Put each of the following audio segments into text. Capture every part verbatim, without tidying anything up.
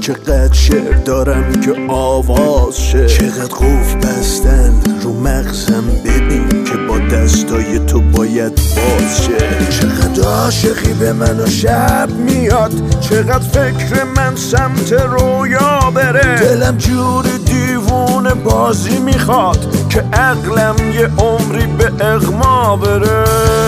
چقدر شعر دارم که آواز شه، چقدر قفل بستن رو مغزم ببین که با دستای تو باید باز شه. چقدر عاشقی به من و شب میاد، چقدر فکر من سمت رویا بره، دلم جور دیوونه بازی میخواد که عقلم یه عمری به اغما بره.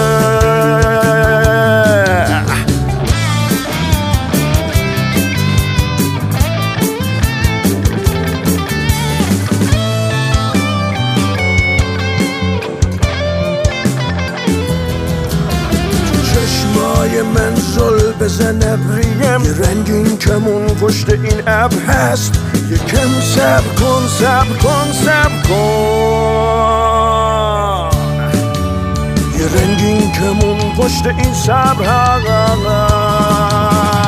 من زل بزن ابریم، یه رنگین کمون پشت این ابر هست، یکم صبر کن صبر کن صبر کن، یه رنگین کمون پشت این صبر هست.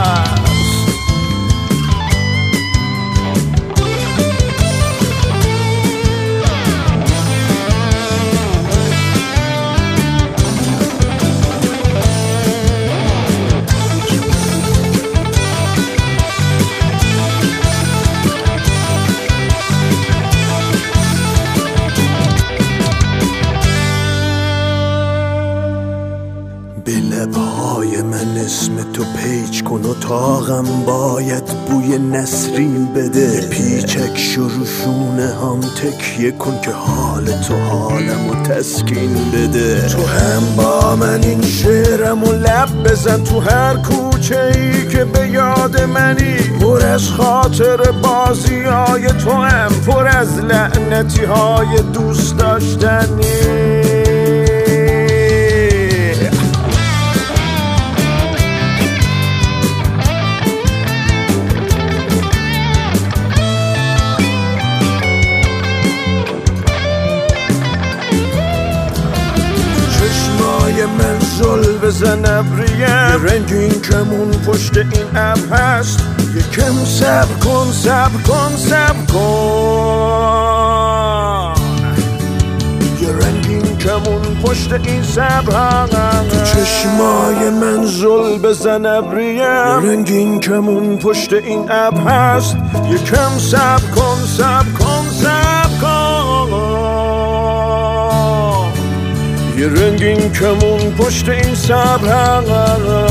به لبهای من اسم تو پیچ کن و تاقم باید بوی نسرین بده، پیچک شروشونه هم تکیه کن که حال تو حالمو تسکین بده. تو هم با من این شعرمو لب بزن، تو هر کوچه ای که به یاد منی، پر از خاطر بازی های تو هم، پر از لعنتی های دوست داشتنی. من زل بزن ابریم، یه رنگین کمون پشت این ابر هست، یکم صبر کن صبر کن صبر کن، یه رنگین کمون پشت این صبر هست. تو چشمای من زل بزن ابریم، یه رنگین کمون پشت این ابر هست، یکم صبر کن صبر کن صبر کن، یه رنگین کمون پشت این صبر هست.